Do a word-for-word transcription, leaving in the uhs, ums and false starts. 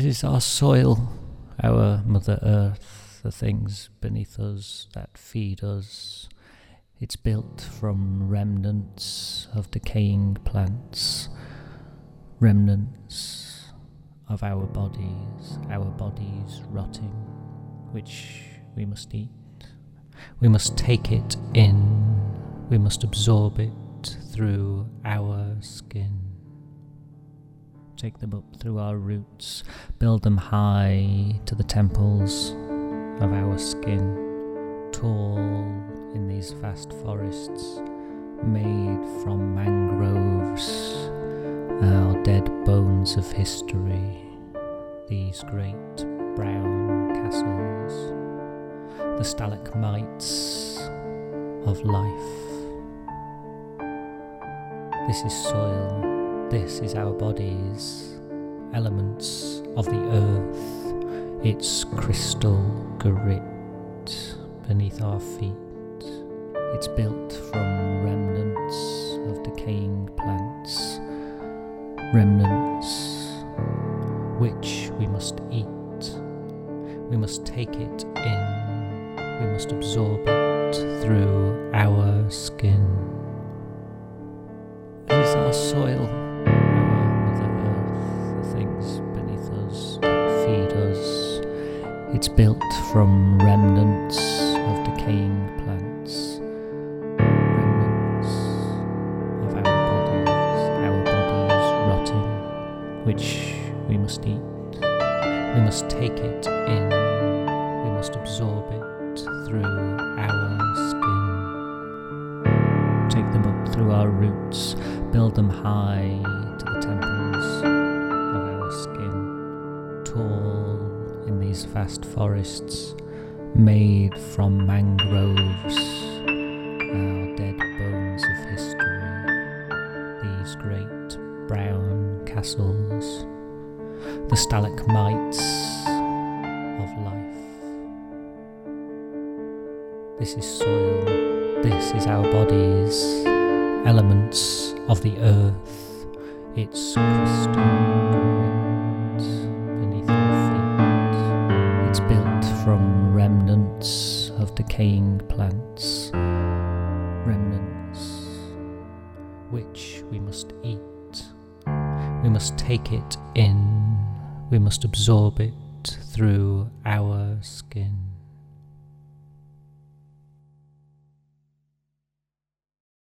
This is our soil, our Mother Earth, the things beneath us that feed us. It's built from remnants of decaying plants, remnants of our bodies, our bodies rotting, which we must eat. We must take it in, we must absorb it through our skin. Take them up through our roots, build them high to the temples of our skin, tall in these vast forests, made from mangroves, our dead bones of history, these great brown castles, the stalagmites of life. This is soil. This is our bodies, elements of the earth, its crystal grit beneath our feet. It's built from remnants of decaying plants, remnants which we must eat. We must take it in, we must absorb it through our skin. This is our soil. It's built from remnants of decaying plants, remnants of our bodies, our bodies rotting, which we must eat. We must take it in, we must absorb it through our skin. Take them up through our roots, build them high to the temples of our skin, tall in these vast forests, made from mangroves, our dead bones of history, these great brown castles, the stalagmites of life. This is soil, this is our bodies, elements of the earth, its crystal from remnants of decaying plants, remnants which we must eat. We must take it in, we must absorb it through our skin.